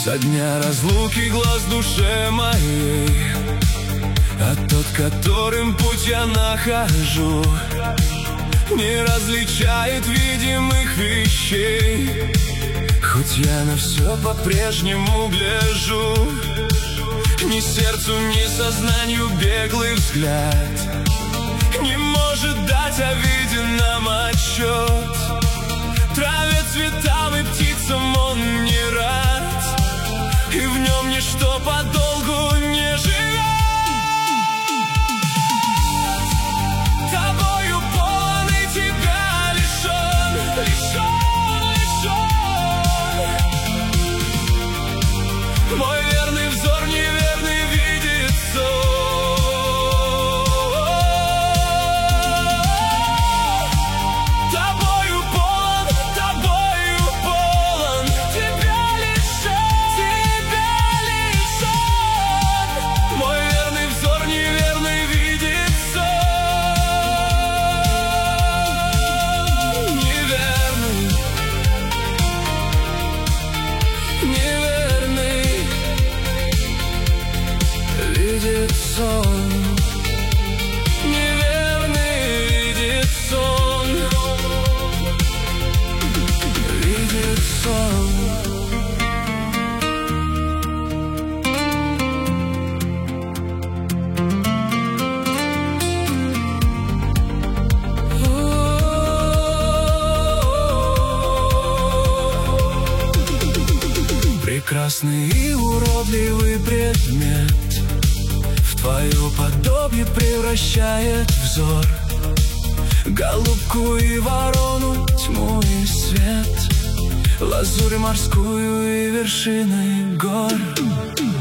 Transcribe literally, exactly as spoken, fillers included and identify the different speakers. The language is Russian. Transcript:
Speaker 1: Со дня разлуки глаз душе моей, а тот, которым путь я нахожу, не различает видимых вещей. Хоть я на все по-прежнему гляжу, ни сердцу, ни сознанию беглый взгляд не может дать о виденном отчет. Траве, цветам и птицам он не рад, и в нем ничто подолгу не живет. Тобою полон и тебя лишен, лишен, лишен. Мой верный взор неверный видит сон. Тобою полон, тобою полон, тебя лишен, тебя лишен. Мой верный взор неверный видит сон. Неверный, неверный видит сон. Неверный видит сон. Видит сон. Прекрасный и уродливый предмет в твое подобие превращает взор. Голубку и ворону, тьму и свет, лазурь морскую и вершины гор.